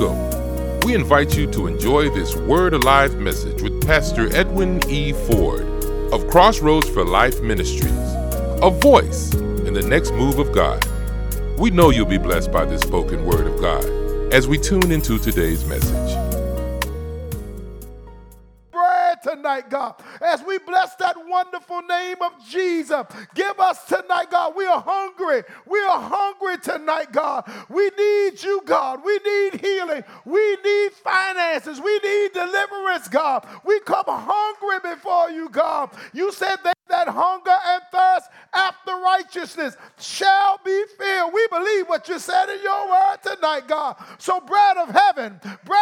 Welcome. We invite you to enjoy this Word Alive message with Pastor Edwin E. Ford of Crossroads for Life Ministries, a voice in the next move of God. We know you'll be blessed by this spoken word of God as we tune into today's message. Tonight, God, as we bless that wonderful name of Jesus, give us tonight, God. We are hungry. We are hungry tonight, God. We need you, God. We need healing. We need finances. We need deliverance, God. We come hungry before you, God. You said that hunger and thirst after righteousness shall be filled. We believe what you said in your word tonight, God. So bread of heaven,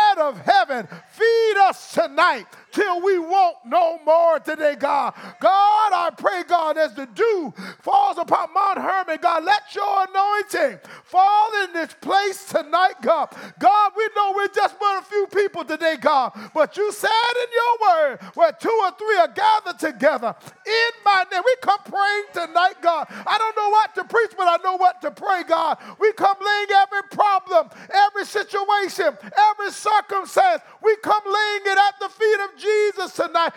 feed us tonight till we want no more today, God. God, I pray, God, as the dew falls upon Mount Hermon, God, let your anointing fall in this place tonight, God. God, we know we're just but a few people today, God, but you said in your word, where two or three are gathered together in my name. We come praying tonight, God. I don't know what to preach, but I know what to pray, God. We come laying every problem, every situation, every circumstance. We come laying it at the feet of Jesus tonight,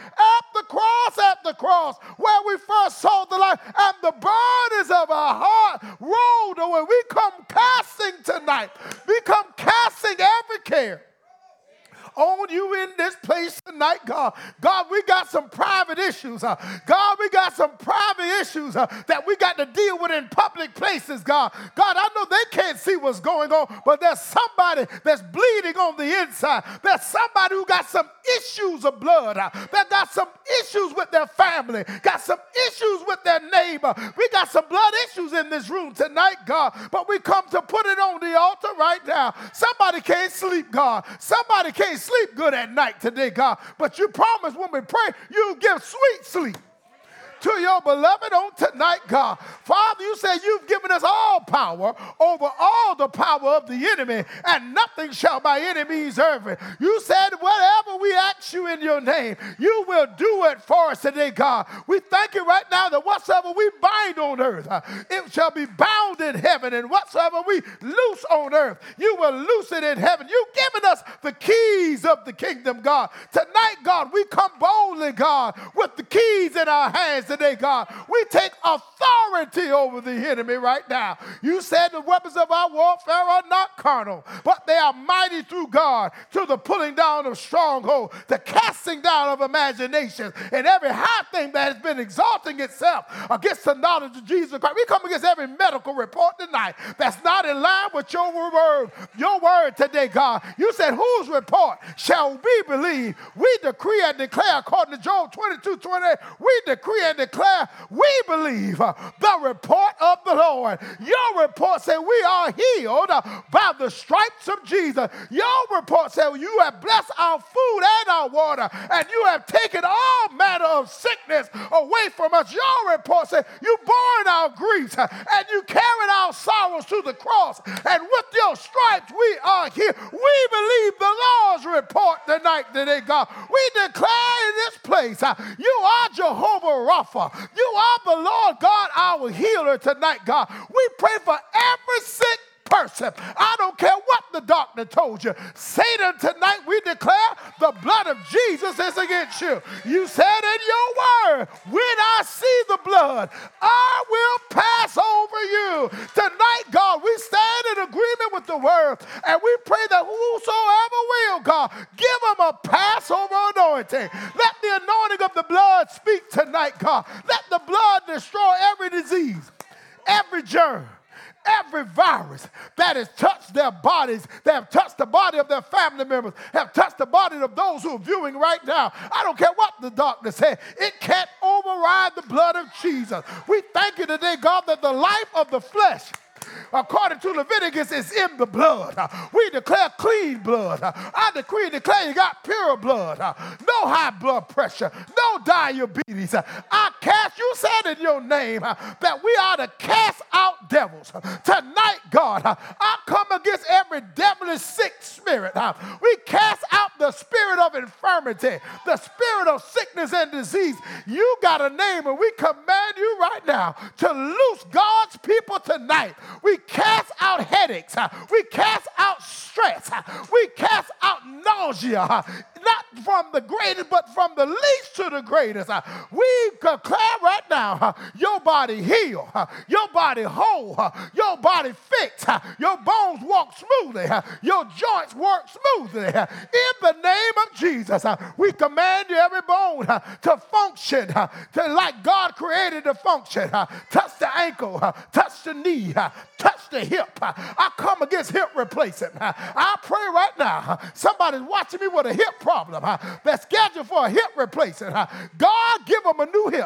at the cross, where we first saw the light, and the burdens of our heart rolled away. We come casting tonight. We come casting every care on you in this place tonight, God. God, we got some private issues. God, we got some private issues that we got to deal with in public places, God. God, I know they can't see what's going on, but there's somebody that's bleeding on the inside. There's somebody who got some issues of blood. That got some issues with their family, got some issues with their neighbor. We got some blood issues in this room tonight, God, but we come to put it on the altar right now. Somebody can't sleep, God. Somebody can't sleep good at night today, God, but you promised when we pray, you give sweet sleep to your beloved on tonight, God. Father, you said you've given us all power over all the power of the enemy, and nothing shall by enemies hurt it. You said whatever we ask you in your name, you will do it for us today, God. We thank you right now that whatsoever we bind on earth, it shall be bound in heaven, and whatsoever we loose on earth, you will loose it in heaven. You've given us the keys of the kingdom, God. Tonight, God, we come boldly, God, with the keys in our hands today, God. We take authority over the enemy right now. You said the weapons of our warfare are not carnal, but they are mighty through God to the pulling down of strongholds, the casting down of imaginations, and every high thing that has been exalting itself against the knowledge of Jesus Christ. We come against every medical report tonight that's not in line with your word today, God. You said, whose report shall we believe? We decree and declare, according to Job 22:28, we decree and declare, we believe the report of the Lord. Your report said we are healed by the stripes of Jesus. Your report said you have blessed our food and our water, and you have taken all manner of sickness away from us. Your report said you bore our griefs and you carried our sorrows to the cross, and with your stripes we are here. We believe the Lord's report tonight, God. We declare in this place, you are Jehovah Rapha. You are the Lord God, our healer tonight, God. We pray for every sick person. I don't care what the doctor told you. Satan, tonight we declare the blood of Jesus is against you. You said in your word, when I see the blood, I will pass over you. Tonight, God, we stand in agreement with the word, and we pray that whosoever will, God, give them a Passover anointing. Let the anointing of the blood speak tonight, God. Let the blood destroy every disease, every germ, every virus that has touched their bodies, that have touched the body of their family members, have touched the body of those who are viewing right now. I don't care what the doctor said. It can't override the blood of Jesus. We thank you today, God, that the life of the flesh, according to Leviticus, is in the blood. We declare clean blood. I decree and declare you got pure blood. No high blood pressure. No diabetes. You said in your name that we are to cast out devils. Tonight, God, I come against every devilish sick spirit. We cast out the spirit of infirmity, the spirit of sickness and disease. You got a name, and we command you right now to loose God's people tonight. We cast out headaches. We cast out stress. We cast out nausea. Not from the greatest, but from the least to the greatest. We declare right now, your body healed, your body whole, your body fixed, your bones walk smoothly, your joints work smoothly. In the name of Jesus, we command every bone to function to like God created to function. Touch the ankle, touch the knee, touch the hip. I come against hip replacement. I pray right now, somebody's watching me with a hip problem. They're scheduled for a hip replacement. God, give them a new hip.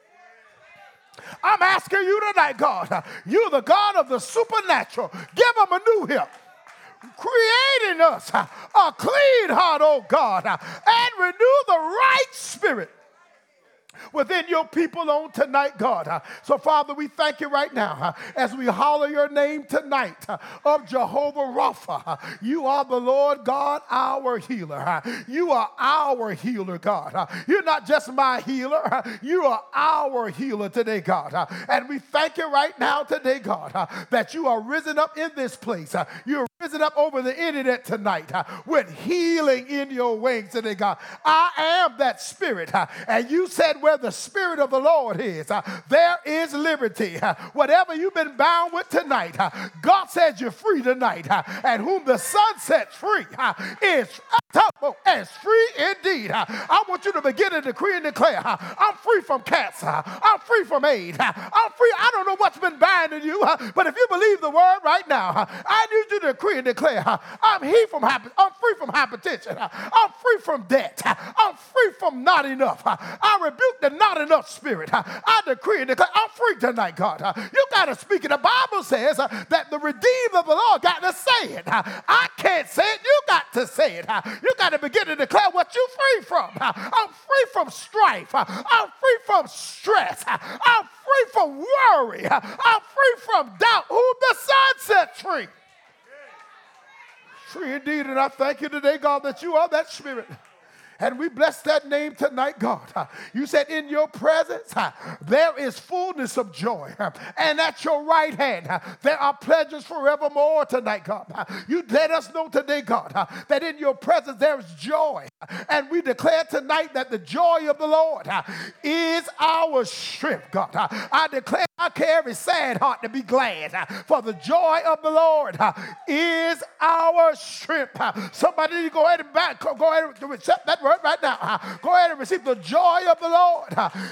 I'm asking you tonight, God, you're the God of the supernatural. Give them a new hip. Creating us a clean heart, oh God, and renew the right spirit within your people on tonight, God. So, Father, we thank you right now as we holler your name tonight of Jehovah Rapha. You are the Lord God, our healer. You are our healer, God. You're not just my healer. You are our healer today, God. And we thank you right now today, God, that you are risen up in this place. You're risen up over the internet tonight with healing in your wings today, God. I am that spirit. And you said where the Spirit of the Lord is, there is liberty. Whatever you've been bound with tonight, God says you're free tonight. And whom the Son sets free is free indeed. I want you to begin to decree and declare, I'm free from cancer. I'm free from AIDS. I'm free. I don't know what's been binding you, but if you believe the word right now, I need you to decree and declare, I'm free from hypertension. I'm free from debt. I'm free from not enough. I rebuke the not enough spirit. I decree and declare, I'm free tonight, God. You got to speak it. The Bible says that the redeemed of the Lord got to say it. I can't say it. You got to say it. You got to begin to declare what you're free from. I'm free from strife. I'm free from stress. I'm free from worry. I'm free from doubt. Whom the Son sets free. Free indeed. And I thank you today, God, that you are that spirit. And we bless that name tonight, God. You said in your presence, there is fullness of joy. And at your right hand, there are pleasures forevermore tonight, God. You let us know today, God, that in your presence there is joy. And we declare tonight that the joy of the Lord is our strength, God. I declare I carry every sad heart to be glad. For the joy of the Lord is our strength. Somebody go ahead and accept that word right now. Go ahead and receive the joy of the Lord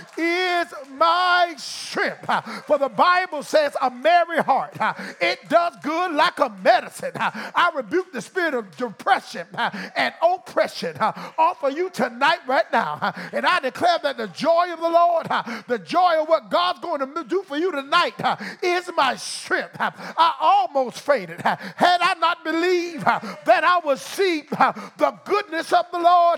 is my strength. For the Bible says a merry heart, it does good like a medicine. I rebuke the spirit of depression and oppression off of you tonight right now. And I declare that the joy of the Lord, the joy of what God's going to do for you tonight is my strength. I almost fainted had I not believed that I would see the goodness of the Lord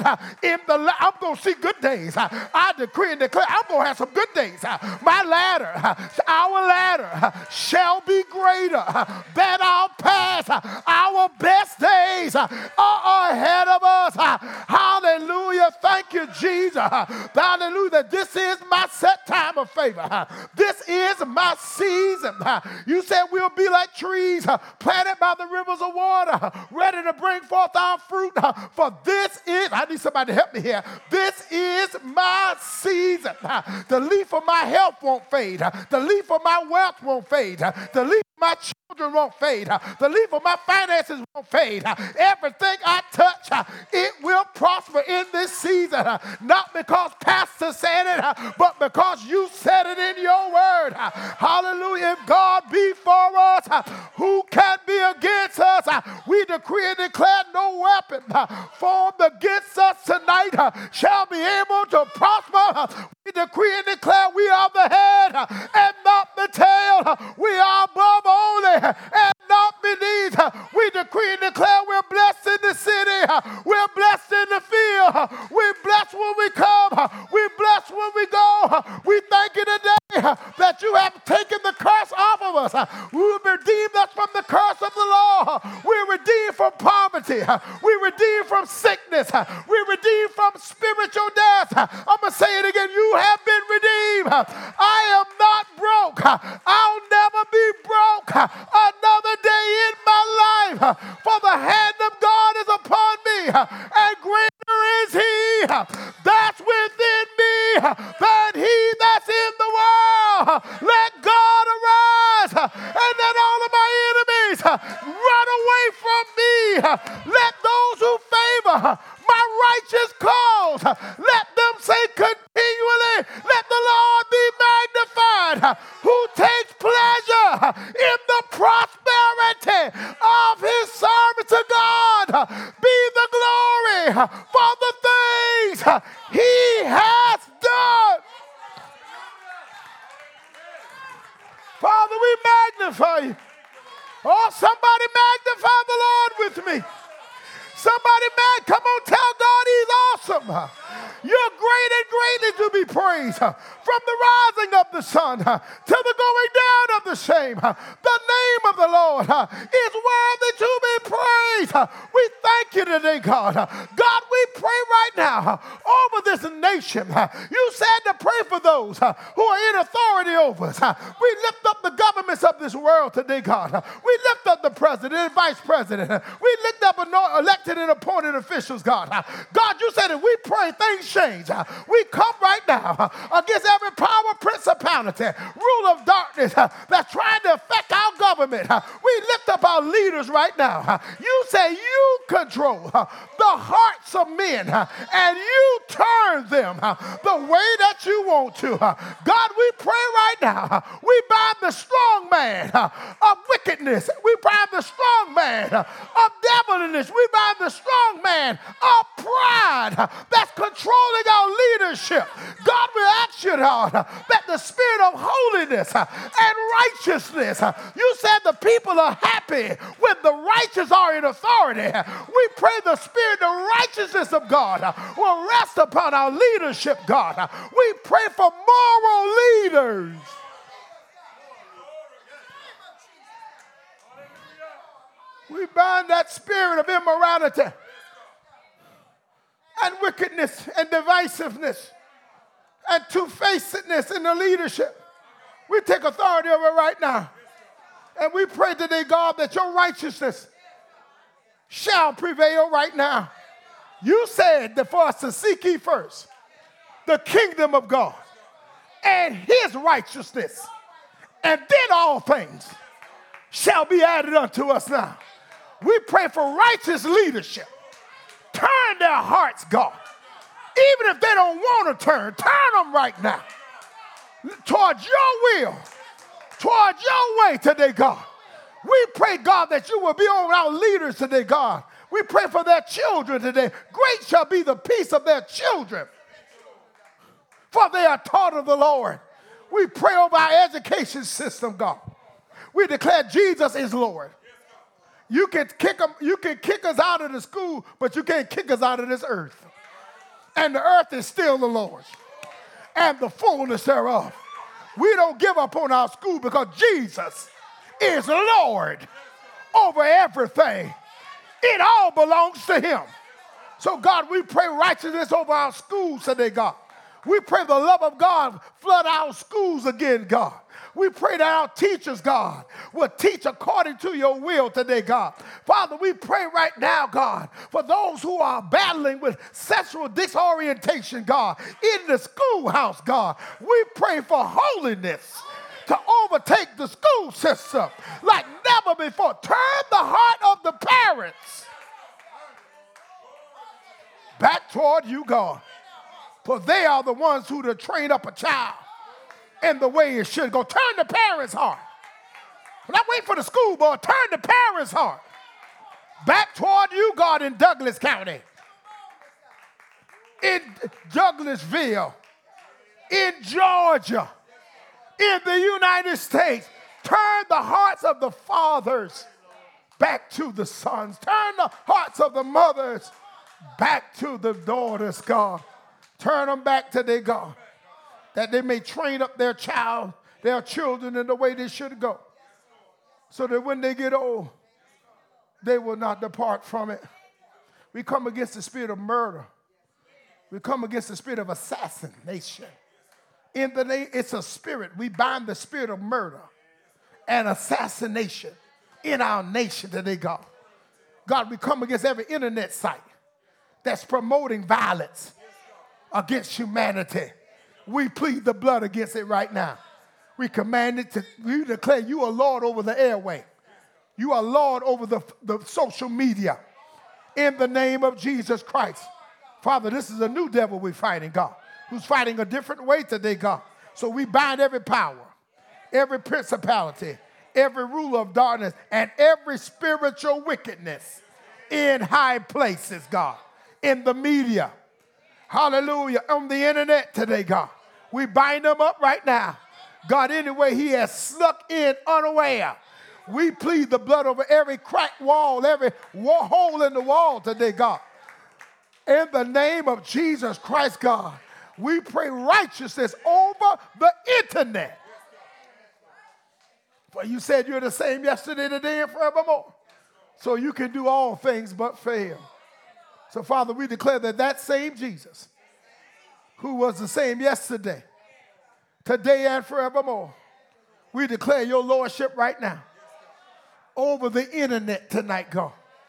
I'm going to see good days. I decree and declare I'm going to have some good days. My ladder, our ladder shall be greater than our past. Our best days are ahead of us. Hallelujah. Thank you, Jesus. Hallelujah. This is my set time of favor. This is my season. You said we'll be like trees planted by the rivers of water, ready to bring forth our fruit. For this is, I need somebody to help me here. This is my season. The leaf of my health won't fade. The leaf of my wealth won't fade. The leaf of my children won't fade. The leaf of my finances won't fade. Everything I touch, it will prosper in this season. Not because Pastor said it, but because you said it in your word. Hallelujah. If God be for us, who can be against us? We decree and declare no weapon formed against us tonight shall be able to prosper. We decree and declare we are the head and not the tail. We are above only and not beneath. We decree and declare we're blessed in the city. We're blessed in the field. We're blessed when we come. We're blessed when we go. We thank you today that you have taken the curse off of us. You redeemed us from the curse of the law. We're redeemed from poverty. We redeemed from sickness. We redeemed from spiritual death. I'm going to say it again. You have been redeemed. I am not broke. I'll never be broke another day in my life. For the hand of God is upon me, and greater is he that's within me than he that's in the world. Let God arise, and let all of my enemies run away from me. Let those who favor my righteous cause, let them say continually, let the Lord be magnified, who takes pleasure in the prosperity of his servant. To God be the glory for the things he has done. Father, we magnify you. Oh, somebody magnify the Lord with me. Somebody, come on, tell God he's awesome. You're great and greatly to be praised. From the rising of the sun to the going down of the same. The name of the Lord is worthy to be praised. We thank you today, God. God, we pray right now over this nation. You said to pray for those who are in authority over us. We lift up the governments of this world today, God. We lift up the president and vice president. We lift up elected and appointed officials, God. God, you said if we pray, things change. We come right now against every power, principality, rule of darkness that's trying to affect our government. We lift up our leaders right now. You say you control the hearts of men and you turn them the way that you want to. God, we pray right now. We bind the strong man of wickedness. We bind the strong man of devilishness. We bind the strong man of pride that's controlling our leadership. God, we ask you, God, that the spirit of holiness and righteousness, you said the people are happy when the righteous are in authority. We pray the spirit of righteousness of God will rest upon our leadership, God. We pray for moral leaders. We bind that spirit of immorality and wickedness and divisiveness and two-facedness in the leadership. We take authority over it right now. And we pray today, God, that your righteousness shall prevail right now. You said that for us to seek ye first the kingdom of God and his righteousness, and then all things shall be added unto us now. We pray for righteous leadership. Turn their hearts, God. Even if they don't want to turn them right now towards your will, towards your way today, God. We pray, God, that you will be over our leaders today, God. We pray for their children today. Great shall be the peace of their children, for they are taught of the Lord. We pray over our education system, God. We declare Jesus is Lord. You can kick us out of the school, but you can't kick us out of this earth. And the earth is still the Lord's and the fullness thereof. We don't give up on our school because Jesus is Lord over everything. It all belongs to him. So, God, we pray righteousness over our schools today, God. We pray the love of God flood our schools again, God. We pray that our teachers, God, will teach according to your will today, God. Father, we pray right now, God, for those who are battling with sexual disorientation, God, in the schoolhouse, God. We pray for holiness to overtake the school system like never before. Turn the heart of the parents back toward you, God. For they are the ones who to train up a child in the way it should go. Turn the parents' heart. Not wait for the school board. Turn the parents' heart back toward you, God, in Douglas County, in Douglasville, in Georgia, in the United States. Turn the hearts of the fathers back to the sons. Turn the hearts of the mothers back to the daughters, God. Turn them back today, God, that they may train up their children in the way they should go, so that when they get old, they will not depart from it. We come against the spirit of murder. We come against the spirit of assassination. In the name, it's a spirit. We bind the spirit of murder and assassination in our nation today, God. God, we come against every internet site that's promoting violence against humanity. We plead the blood against it right now. We command it to, we declare you are Lord over the airway. You are Lord over the social media. In the name of Jesus Christ. Father, this is a new devil we're fighting, God, who's fighting a different way today, God. So we bind every power, every principality, every ruler of darkness, and every spiritual wickedness in high places, God, in the media. Hallelujah. On the internet today, God. We bind them up right now. God, anyway, he has snuck in unaware. We plead the blood over every cracked wall, every hole in the wall today, God. In the name of Jesus Christ, God, we pray righteousness over the internet. For you said you're the same yesterday, today, and forevermore. So you can do all things but fail. So, Father, we declare that that same Jesus, who was the same yesterday, today, and forevermore, we declare your lordship right now over the internet tonight, God.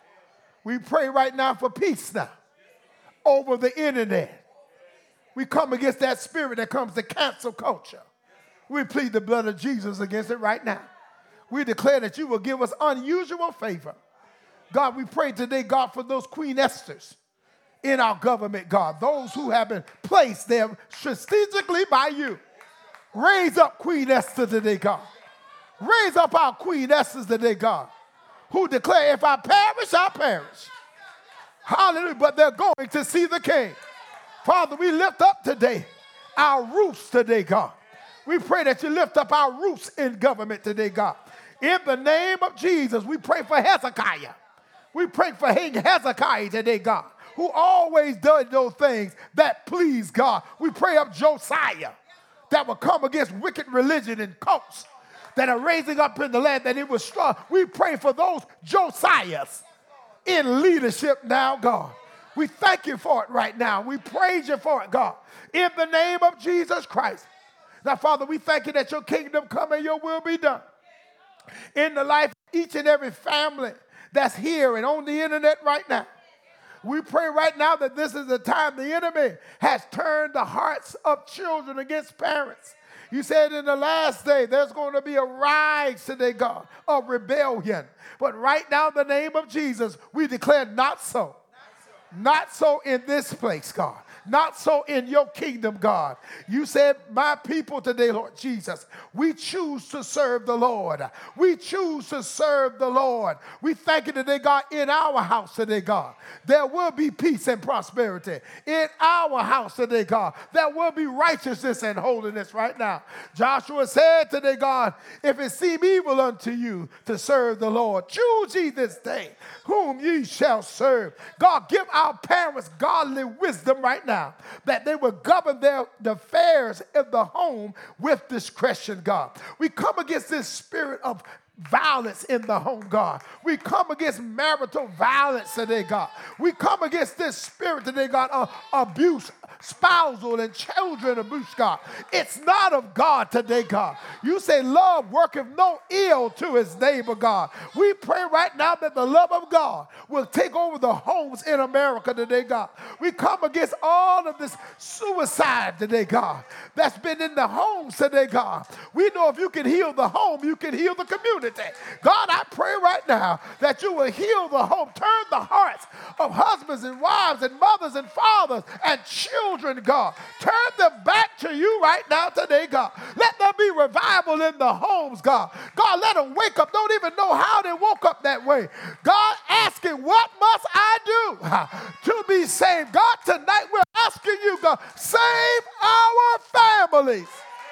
We pray right now for peace now over the internet. We come against that spirit that comes to cancel culture. We plead the blood of Jesus against it right now. We declare that you will give us unusual favor. God, we pray today, God, for those Queen Esthers in our government, God, those who have been placed there strategically by you. Raise up Queen Esther today, God. Raise up our Queen Esthers today, God, who declare, if I perish, I perish. Hallelujah. But they're going to see the King. Father, we lift up today our roofs today, God. We pray that you lift up our roofs in government today, God. In the name of Jesus, we pray for Hezekiah. We pray for Hezekiah today, God, who always does those things that please God. We pray up Josiah that will come against wicked religion and cults that are raising up in the land, that it was strong. We pray for those Josiahs in leadership now, God. We thank you for it right now. We praise you for it, God, in the name of Jesus Christ. Now, Father, we thank you that your kingdom come and your will be done in the life of each and every family that's here and on the internet right now. We pray right now that this is the time the enemy has turned the hearts of children against parents. You said in the last day there's going to be a rise today, God, of rebellion. But right now, in the name of Jesus, we declare not so. Not so in this place, God. Not so in your kingdom, God. You said, my people today, Lord Jesus, we choose to serve the Lord. We choose to serve the Lord. We thank you today, God, in our house today, God. There will be peace and prosperity. In our house today, God, there will be righteousness and holiness right now. Joshua said today, God, if it seem evil unto you to serve the Lord, choose ye this day whom ye shall serve. God, give our parents godly wisdom right now, that they will govern the affairs of the home with discretion, God. We come against this spirit of violence in the home, God. We come against marital violence today, God. We come against this spirit today, God, of abuse, spousal and children abuse, God. It's not of God today, God. You say love worketh no ill to his neighbor, God. We pray right now that the love of God will take over the homes in America today, God. We come against all of this suicide today, God, that's been in the homes today, God. We know if you can heal the home, you can heal the community. God, I pray right now that you will heal the home, turn the hearts of husbands and wives and mothers and fathers and children, God. Turn them back to you right now today, God. Let there be revival in the homes, God. God, let them wake up, don't even know how they woke up that way. God, asking, what must I do to be saved? God, tonight we're asking you, God, save our families.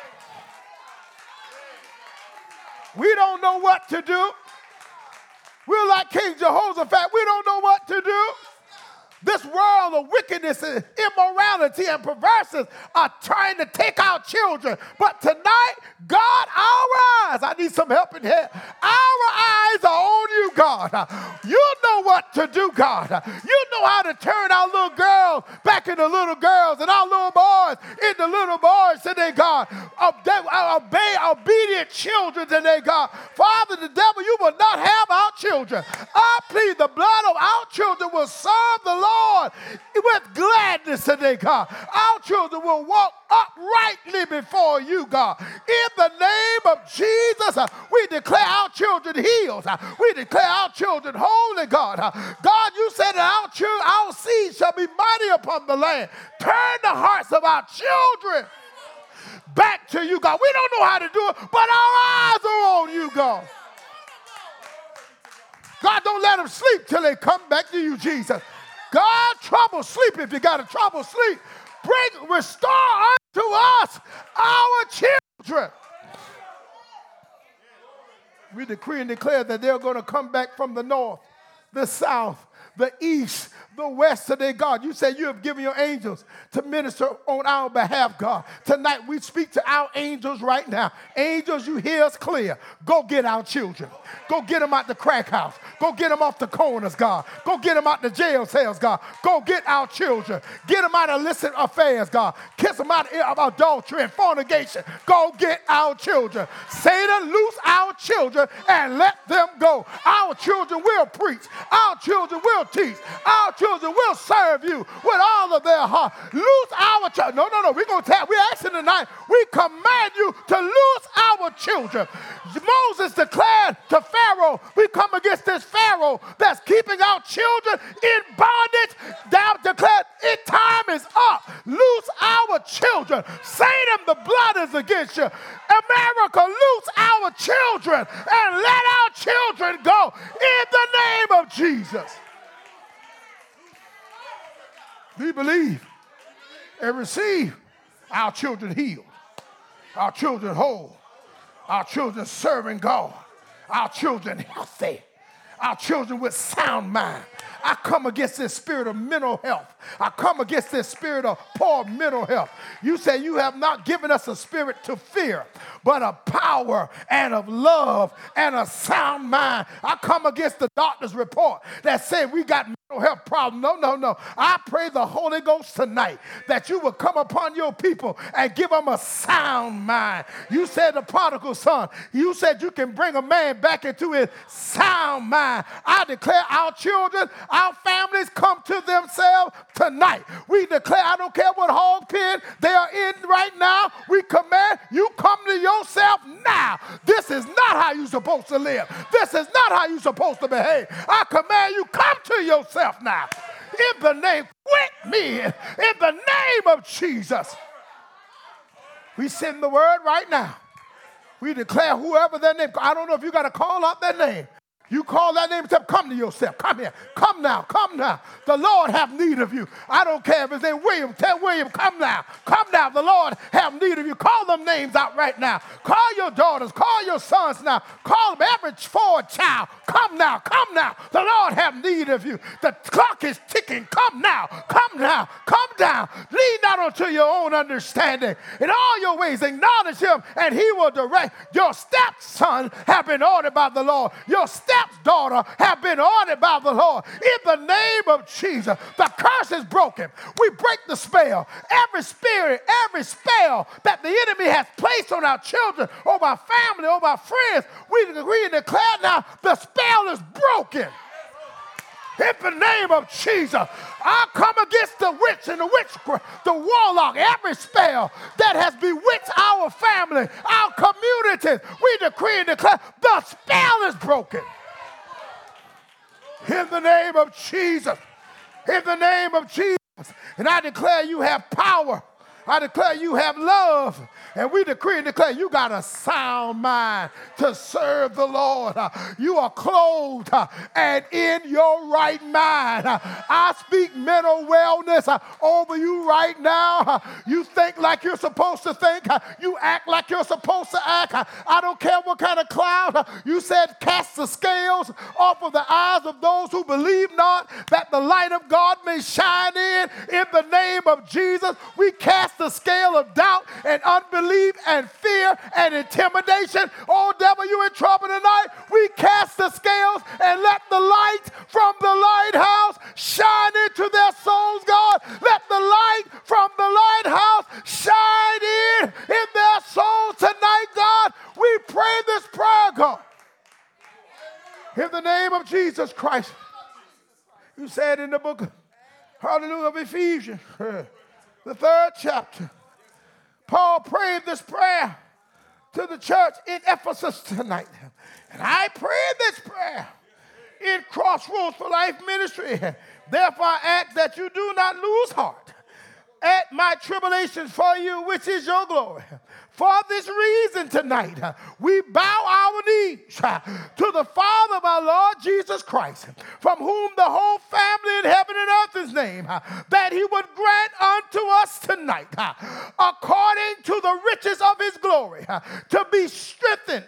We don't know what to do. We're like King Jehoshaphat. We don't know what to do. This world of wickedness and immorality and perverseness are trying to take our children. But tonight, God, our eyes, I need some help in here. Our eyes are on you, God. You know what to do, God. You know how to turn our little girls back into little girls and our little boys into little boys today, God. Obey obedient children today, God. Father, the devil, you will not have our children. I plead the blood of our children will serve the Lord with gladness today, God. Our children will walk uprightly before you, God. In the name of Jesus, we declare our children healed. We declare our children holy, God. God, you said that our seed shall be mighty upon the land. Turn the hearts of our children back to you, God. We don't know how to do it, but our eyes are on you, God. God, don't let them sleep till they come back to you, Jesus. God, trouble sleep if you got a trouble sleep. Restore unto us our children. We decree and declare that they're going to come back from the north, the south, the east, the west today, God. You say you have given your angels to minister on our behalf, God. Tonight we speak to our angels right now. Angels, you hear us clear. Go get our children. Go get them out the crack house. Go get them off the corners, God. Go get them out the jail cells, God. Go get our children. Get them out of illicit affairs, God. Kiss them out of adultery and fornication. Go get our children. Satan, loose our children and let them go. Our children will preach. Our children will teach. Our children will serve you with all of their heart. Loose our children. No. We're asking tonight. We command you to loose our children. Moses declared to Pharaoh, we come against this Pharaoh that's keeping our children in bondage. Thou declared, time is up. Loose our children. Satan, the blood is against you. America, loose our children and let our children go in the name of Jesus. We believe and receive our children healed, our children whole, our children serving God, our children healthy, our children with sound mind. I come against this spirit of mental health. I come against this spirit of poor mental health. You say you have not given us a spirit to fear, but a power and of love and a sound mind. I come against the doctor's report that said we got mental health problems. No. I pray the Holy Ghost tonight that you will come upon your people and give them a sound mind. You said the prodigal son. You said you can bring a man back into his sound mind. I declare our children, our families come to themselves tonight. We declare, I don't care what hog pen they are in right now, we command you come to yourself now. This is not how you're supposed to live. This is not how you're supposed to behave. I command you come to yourself now. In the name, quit me. In the name of Jesus. We send the word right now. We declare whoever their name, I don't know if you got to call out their name. You call that name and tell, come to yourself. Come here. Come now. Come now. The Lord have need of you. I don't care if his name William. Tell William, come now. Come now. The Lord have need of you. Call them names out right now. Call your daughters. Call your sons now. Call them every forward child. Come now. Come now. The Lord have need of you. The clock is ticking. Come now. Come now. Come down. Lean not unto your own understanding. In all your ways acknowledge him and he will direct. Your stepson have been ordered by the Lord. Your stepdaughter have been ordered by the Lord. In the name of Jesus, the curse is broken. We break the spell. Every spirit, every spell that the enemy has placed on our children, over our family, over our friends, we decree and declare now the spell is broken. In the name of Jesus, I come against the witch and the witchcraft, the warlock, every spell that has bewitched our family, our communities. We decree and declare the spell is broken. In the name of Jesus. In the name of Jesus. And I declare you have power. I declare you have love. And we decree and declare you got a sound mind to serve the Lord. You are clothed and in your right mind. I speak mental wellness over you right now. You think like you're supposed to think. You act like you're supposed to act. I don't care what kind of cloud. You said cast the scales off of the eyes of those who believe not, that the light of God may shine in the name of Jesus. We cast cast the scale of doubt and unbelief and fear and intimidation. Oh, devil, you in trouble tonight. We cast the scales and let the light from the lighthouse shine into their souls, God. Let the light from the lighthouse shine in their souls tonight, God. We pray this prayer, God. In the name of Jesus Christ. You said in the book, hallelujah, of Ephesians, the 3rd chapter, Paul prayed this prayer to the church in Ephesus tonight. And I pray this prayer in Crossroads for Life Ministry. Therefore, I ask that you do not lose heart at my tribulations for you, which is your glory. For this reason tonight, we bow our knees to the Father of our Lord Jesus Christ, from whom the whole family in heaven and earth is named, that he would grant unto us tonight, according to the riches of his glory, to be strengthened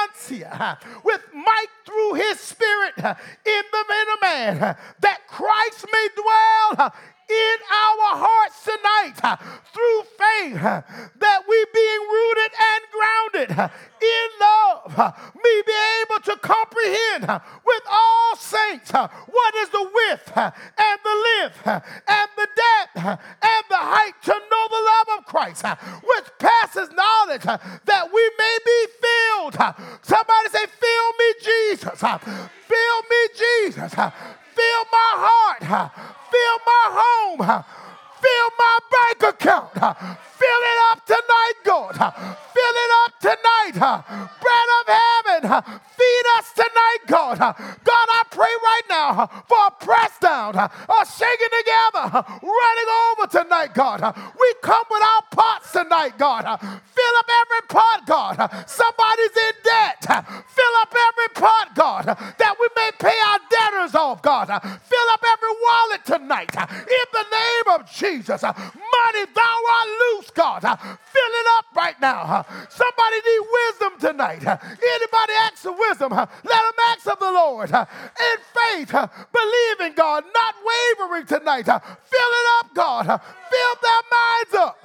with might through his Spirit in the inner man, that Christ may dwell in our hearts tonight through faith, that we being rooted and grounded in love, may be able to comprehend with all saints what is the width and the length and the depth and the height, to know the love of Christ, which passes knowledge, that we may be filled. Somebody say, fill me, Jesus. Fill me, Jesus. Fill my heart. Fill my home. Fill my bank account. Fill it up tonight, God. Fill it up tonight. Bread of heaven. Feed us tonight, God. God, I pray right now for a press down, a shaking together, running over tonight, God. We come with our pots tonight, God. Fill up every pot, God. Somebody's in debt. Fill up every pot, God, that we may pay our debtors off, God. Fill up every wallet tonight. In the name of Jesus. Money thou art loose, God. Fill it up right now. Somebody need wisdom tonight. Anybody ask for wisdom, let them ask of the Lord. In faith, believing, God, not wavering tonight. Fill it up, God. Fill their minds up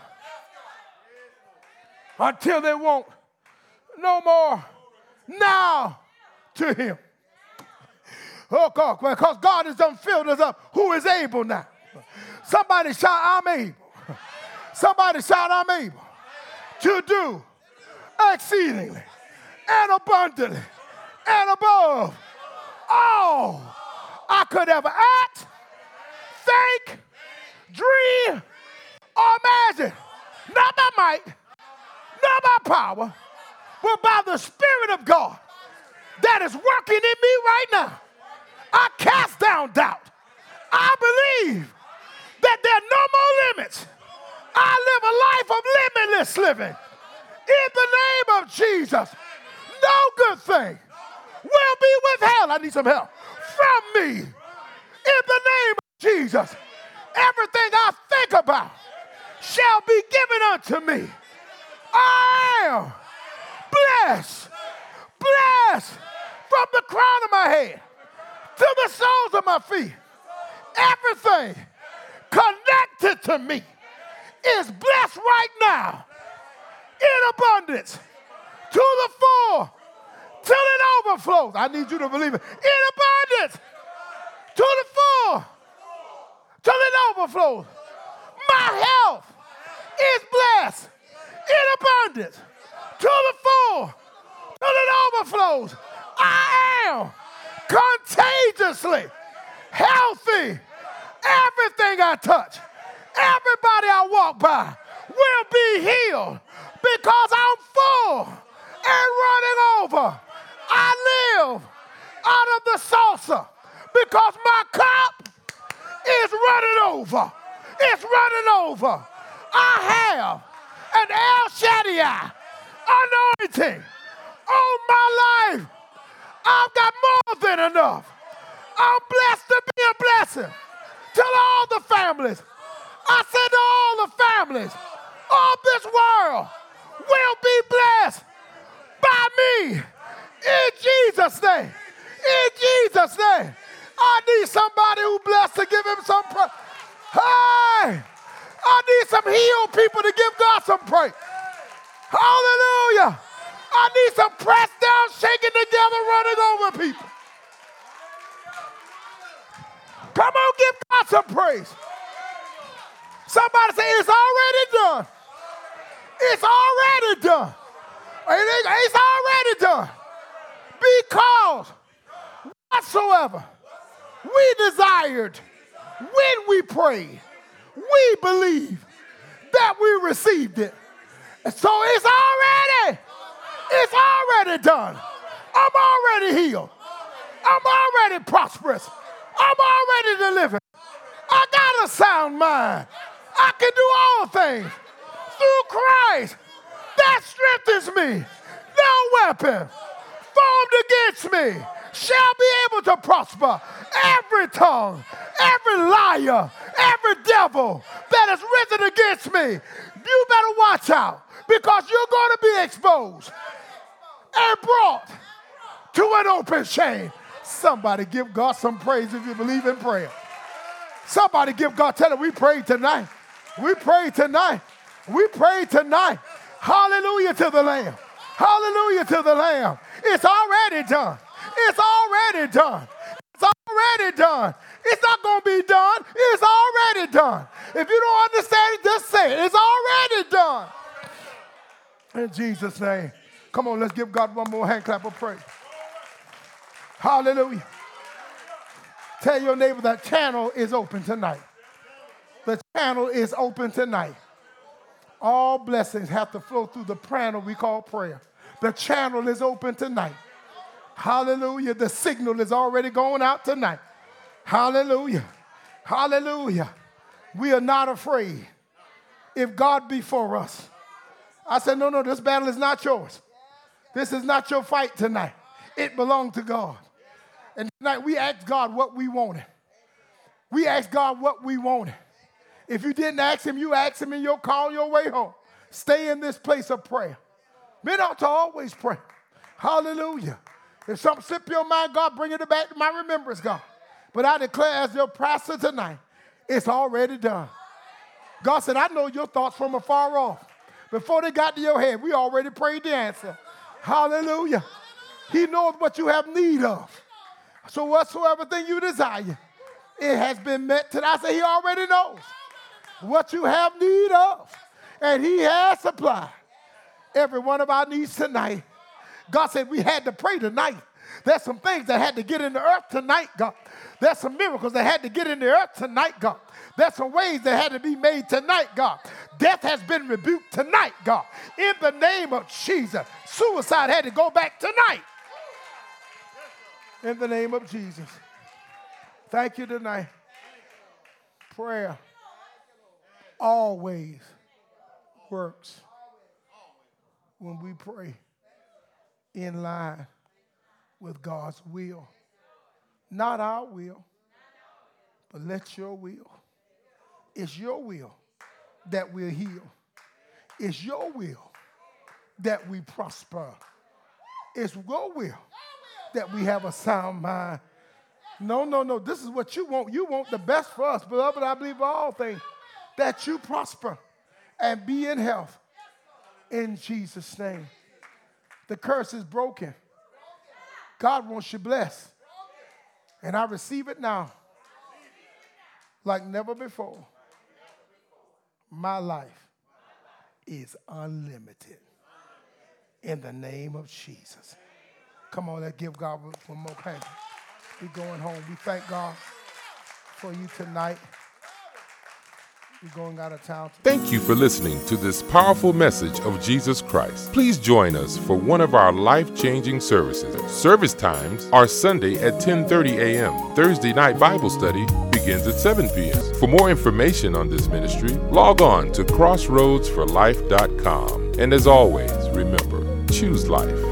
until they won't no more now to him. Oh, God, because God has done filled us up. Who is able now? Somebody shout, I'm able. Somebody shout, I'm able to do exceedingly and abundantly and above all I could ever act, think, dream, or imagine. Not by might, not by power, but by the Spirit of God that is working in me right now. I cast down doubt. I believe that there are no more limits. I live a life of limitless living. In the name of Jesus, no good thing will be withheld. I need some help from me. In the name of Jesus, everything I think about shall be given unto me. I am blessed, blessed from the crown of my head to the soles of my feet. Everything connected to me is blessed right now in abundance to the full till it overflows. I need you to believe it. In abundance to the full till it overflows. My health is blessed in abundance to the full till it overflows. I am contagiously healthy. Everything I touch, everybody I walk by will be healed because I'm full and running over. I live out of the saucer because my cup is running over. It's running over. I have an El Shaddai anointing on my life. I've got more than enough. I'm blessed to be a blessing to all the families. I said to all the families of this world will be blessed by me. In Jesus' name. In Jesus' name. I need somebody who's blessed to give him some praise. Hey! I need some healed people to give God some praise. Hallelujah. I need some pressed down, shaking together, running over people. Come on, give God some praise. Somebody say, it's already done. It's already done. It's already done. Because whatsoever we desired when we prayed, we believe that we received it. So it's already done. I'm already healed. I'm already prosperous. I'm already delivered. I got a sound mind. I can do all things through Christ that strengthens me. No weapon formed against me shall be able to prosper. Every tongue, every liar, every devil that has risen against me, you better watch out, because you're going to be exposed and brought to an open shame. Somebody give God some praise if you believe in prayer. Somebody give God, tell him we prayed tonight. We prayed tonight. We prayed tonight. Hallelujah to the Lamb. Hallelujah to the Lamb. It's already done. It's already done. It's already done. It's not going to be done. It's already done. If you don't understand it, just say it. It's already done. In Jesus' name. Come on, let's give God one more hand clap of praise. Hallelujah. Tell your neighbor that channel is open tonight. The channel is open tonight. All blessings have to flow through the channel we call prayer. The channel is open tonight. Hallelujah. The signal is already going out tonight. Hallelujah. Hallelujah. We are not afraid. If God be for us. I said, no, this battle is not yours. This is not your fight tonight. It belongs to God. And tonight we asked God what we wanted. We asked God what we wanted. If you didn't ask him, you asked him in your car on your way home. Stay in this place of prayer. Men ought to always pray. Hallelujah. If something slip your mind, God, bring it back to my remembrance, God. But I declare as your pastor tonight, it's already done. God said, I know your thoughts from afar off. Before they got to your head, we already prayed the answer. Hallelujah. He knows what you have need of. So whatsoever thing you desire, it has been met tonight. I say he already knows what you have need of. And he has supplied every one of our needs tonight. God said we had to pray tonight. There's some things that had to get in the earth tonight, God. There's some miracles that had to get in the earth tonight, God. There's some ways that had to be made tonight, God. Death has been rebuked tonight, God. In the name of Jesus. Suicide had to go back tonight. In the name of Jesus. Thank you tonight. Prayer always works when we pray in line with God's will. Not our will, but let your will. It's your will that we're healed. It's your will that we prosper. It's your will that we have a sound mind. No. This is what you want. You want the best for us. Beloved, I believe all things that you prosper and be in health. In Jesus' name. The curse is broken. God wants you blessed. And I receive it now like never before. My life is unlimited. In the name of Jesus. Come on, let's give God one more hand. We're going home. We thank God for you tonight. We're going out of town. Thank you for listening to this powerful message of Jesus Christ. Please join us for one of our life-changing services. Service times are Sunday at 10:30 a.m. Thursday night Bible study begins at 7 p.m. For more information on this ministry, log on to crossroadsforlife.com. And as always, remember, choose life.